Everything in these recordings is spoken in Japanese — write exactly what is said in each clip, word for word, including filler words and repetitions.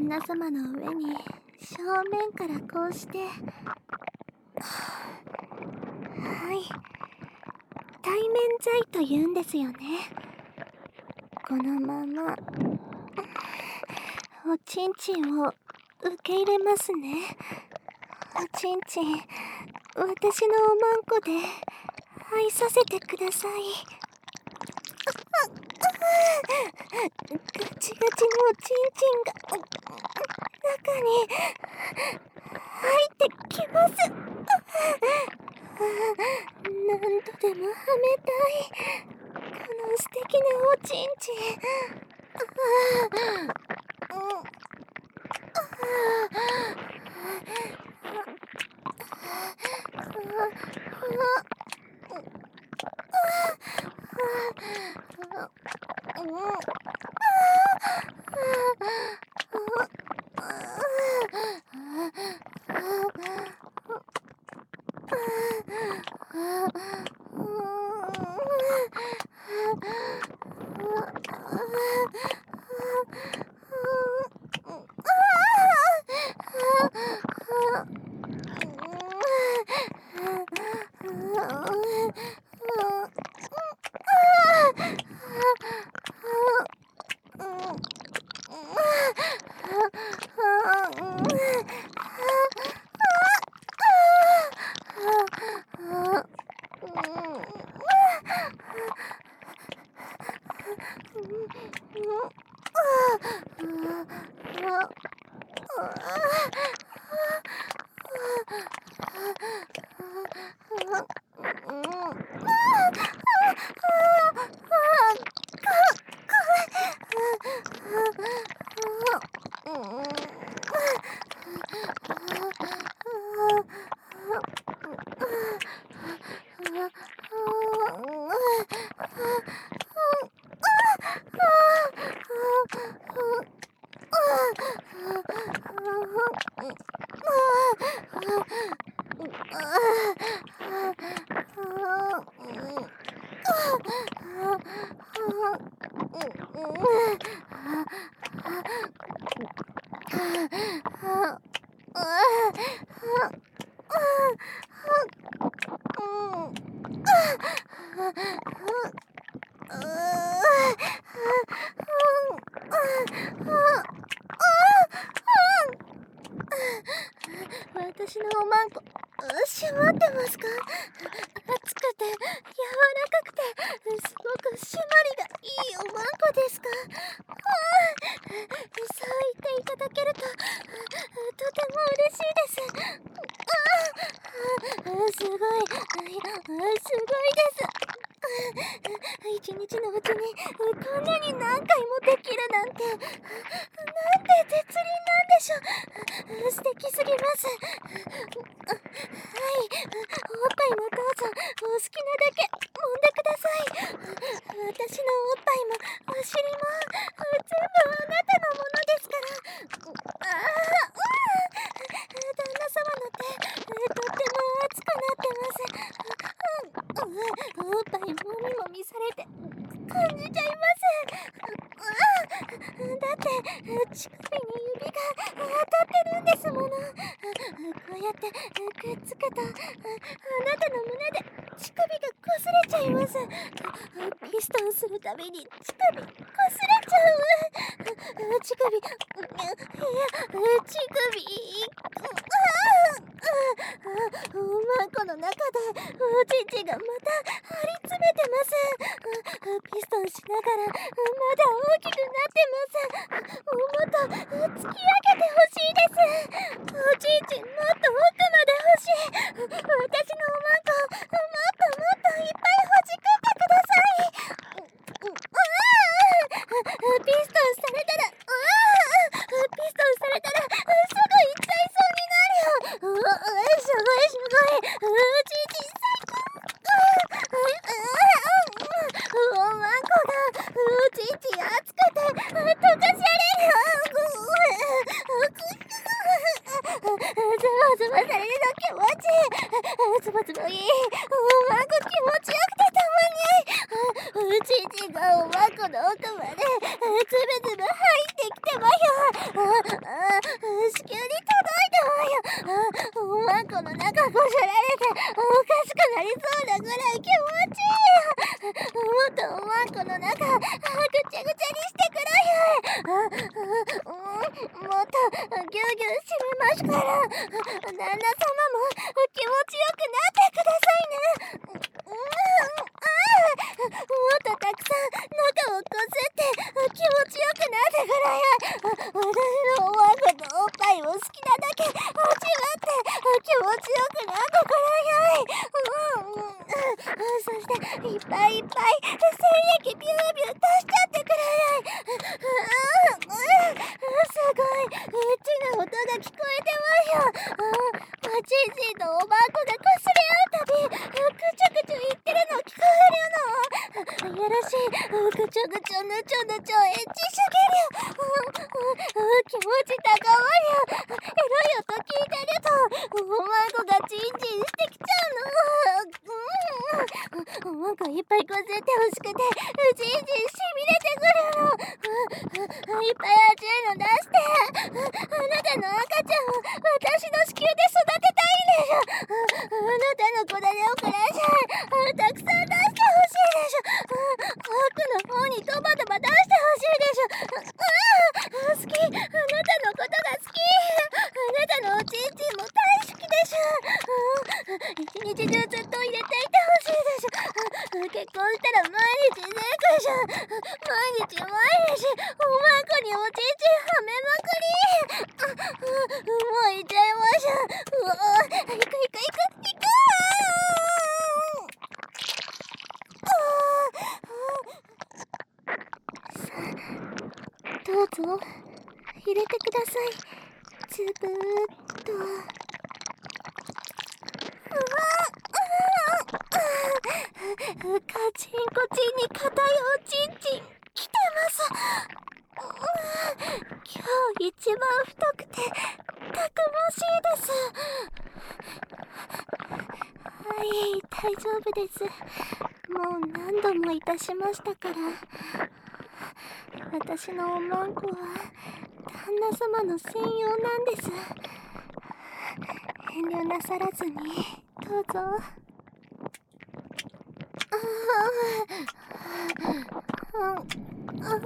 旦那様の上に正面からこうして、はい、対面罪と言うんですよね。このままおちんちんを受け入れますね。おちんちん、私のおまんこで愛させてください。ガチガチのおちんちんが中に入ってきます。何度でもはめたいこの素敵なおちんちん。私のおまんこ閉まってますか？熱くて柔らかくてすごく締まりがいいおまんこですか？そう言っていただけるととても嬉しいです。すごい、すごいです。一日のうちにこんなに何回もできるなんて、なんて絶倫なんでしょう。素敵すぎます。はい、おっぱいもどうぞお好きなだけ揉んでください。私のおっぱいもお尻も全部あなたのものですから。ああ、旦那様の手とっても熱くなってます。おっぱいもみもみされて感じちゃいます。だって乳首に指が当たってるんですもの。こうやってくっつくとあなたの胸で乳首が擦れちゃいます。ピストンするたびに乳首擦れちゃう。乳首、いや乳首、おまんこの中でおちんちんがまた張り詰めてます。ピストンしながらまだ大きくなってます。もっと突き上げてほしいです。おちんちんもっと奥まで欲しい。私のおまんこもっともっといっぱいほじくってください。ピストンされたらピストンされたらすぐ行っちゃいそうになるよ。すごいすごい、おちんちん最高。おまんこがおちんちん熱くて溶かされる。ズバズバされるの気持ちいい。ズバズバいい。おまんこ気持ちよくてたまんない。おちんちんがおまんこの奥までズブズブ入ってきてまよ。 あ子宮に届いたわよ。あおまんこの中こしょられておかしくなりそうなぐらい気持ちいいよ。もっとおまんこの中ぐちゃぐちゃにしてくれよ。ああもっとぎゅうぎゅうしめますから、旦那様も気持ちよくなってくださいね。うん、ああもっとたくさん中をこすって気持ちよくなってください。私のおまんことおっぱいを好きなだけ味わって気持ちよくなってください。うん、そしていっぱいいっぱい精液ビュービュー出しちゃってください。すごいエッチな音が聞こえてますよ。あちんちんとおまんこがこすれ合うたびくちょくちょ言ってるの聞こえるの。よろしいぐちょぐちょぬちょぬちょエッチしゃげるよ。気持ち高まるよ。エロい音聞いてるとおまんこがチンチンしてきちゃうの。うん、おまんこいっぱいこすってほしくてチンチンしびれてくるの。いっぱい熱いの出して、あなたの赤ちゃんを私の子宮で育てたいんでしょ。あなたの子だねをください。たくさん出してほしいでしょ。奥の方にドバドバ出してほしいでしょ。ああ好き、あなたのことが好き。あなたのおちんちんも大好きでしょ。一日中ずっと入れていてほしいでしょ。結婚したら毎日セックス。毎日毎日おまんこにおちんちんはめまくり。ああもういっちゃいましょう。うわ行く行く行く行く。さあどうぞ入れてください。つぶーっと。うわカチンコチンに硬いおちんちんきてます。今日一番太くてたくましいです。はい大丈夫です。もう何度もいたしましたから。私のおまんこは旦那様の専用なんです。遠慮なさらずにどうぞ。ああ、あ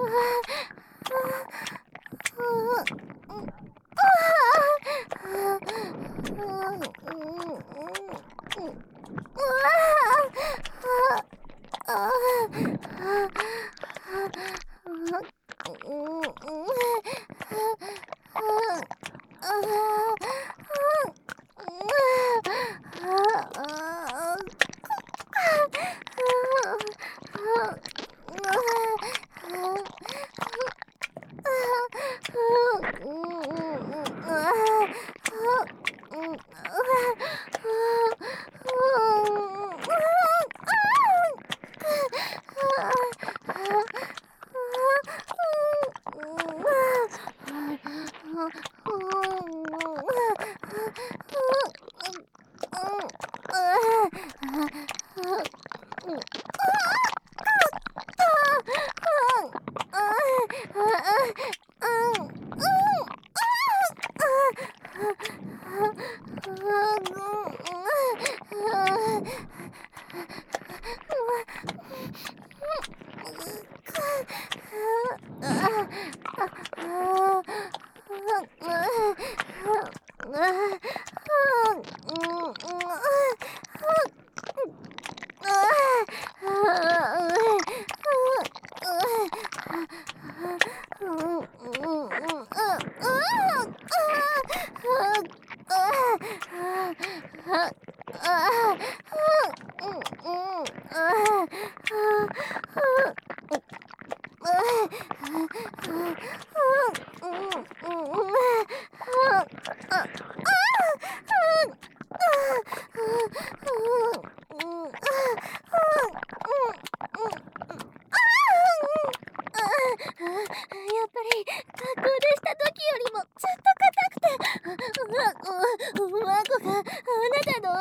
の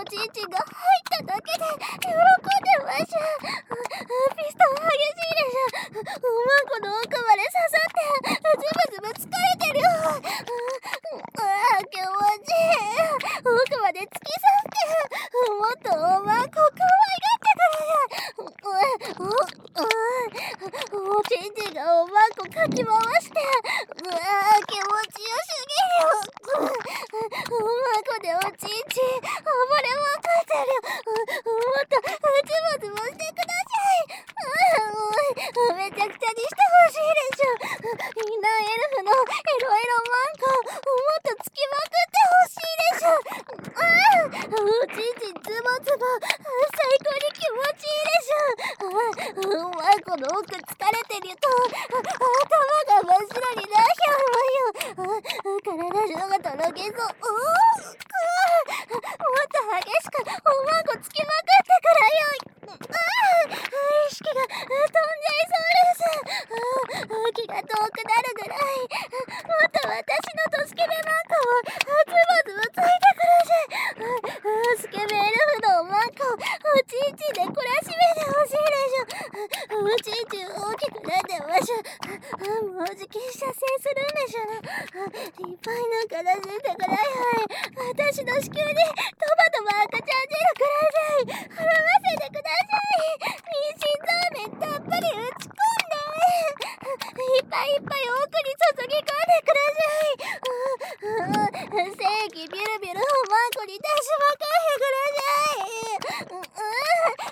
げそう。うーくーもっと激しくおまんこつきまくってくらよい。あー意識が飛んじゃいそうです。あー気が遠くなるぐらいもっと私のとスケベマンコをズボズボついてください。あースケベエルフのおまんこおちんちんで懲らしめてほしいでしょ。おちんちん大きくなってましょ。あもうじき射精するんでしょな。いっぱいのからせてください。私の子宮にトバトバ赤ちゃん汁ください。払わせてください。妊娠そうめんたっぷり打ち込んでいっぱいいっぱい奥に注ぎ込んでください。うんうん精液ビュルビュルおまんこに出しまかしてください。うん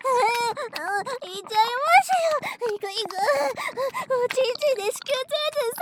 うんうんいっちゃいますよ。いくいくおちんちんで子宮ツルツル